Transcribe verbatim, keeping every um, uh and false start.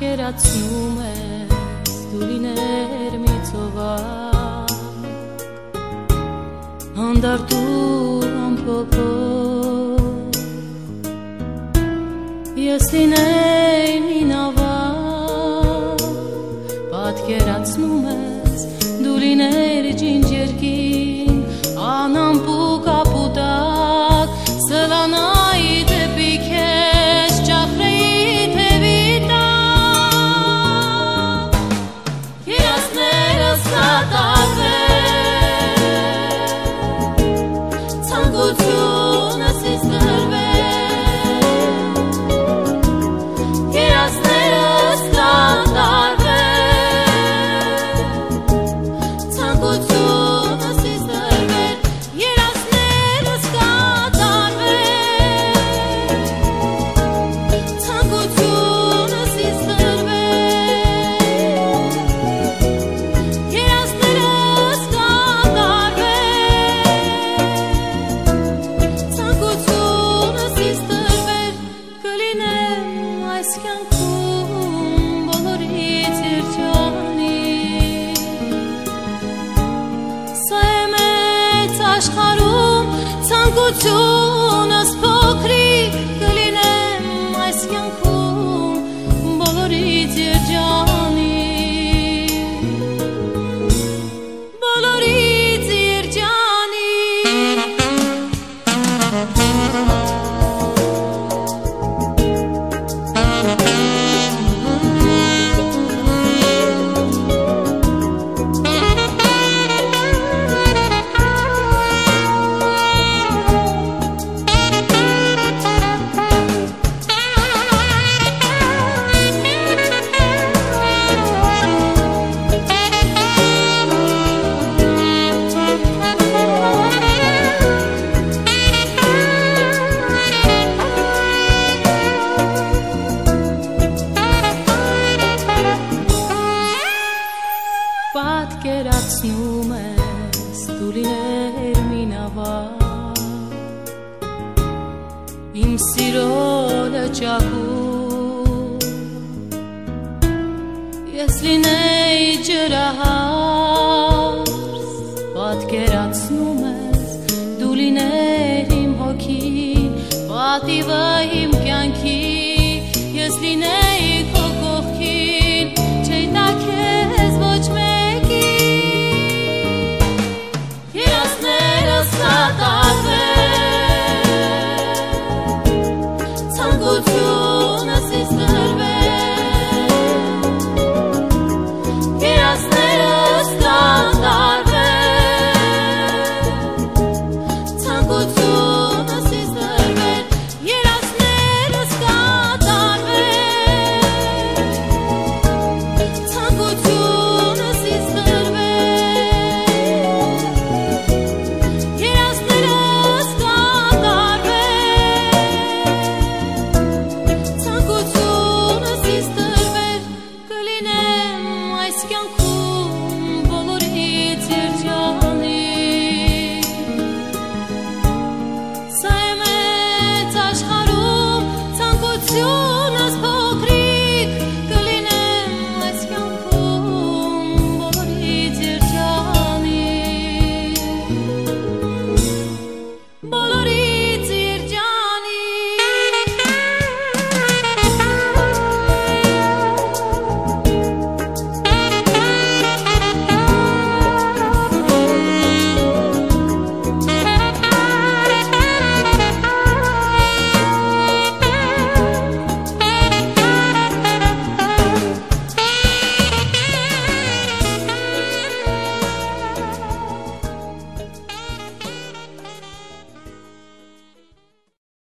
պատկերացնում ես դու լիներ մի ծովար հանդարտ ու ամփոփող ես լինեի մի նավակ պատկերացնում ես դու լիներ ջինջերքին անամպու կապուտակ սլանայի դեպի քեզ ճախրեի թևի տակ երազներս կատարվեն ցանկությունս ինձ տրվեն երազներս կատարվեն ցանկությունս ինձ տրվեն երազներս կատարվեն ցանկությունս ինձ տրվեն երազներս կատարվեն ցանկությունս ինձ տրվեն կլինեմ այս կյանքում բոլորից երջանիկ սա է մեծ աշխարհում ցանկությունս փոքրիկ կլինեմ այս կյանքում բոլորից երջանիկ բոլորից երջանիկ պատկերացնում ես դու լիներ մի նավակ իմ սիրո լճակում ես լինեի ջրահար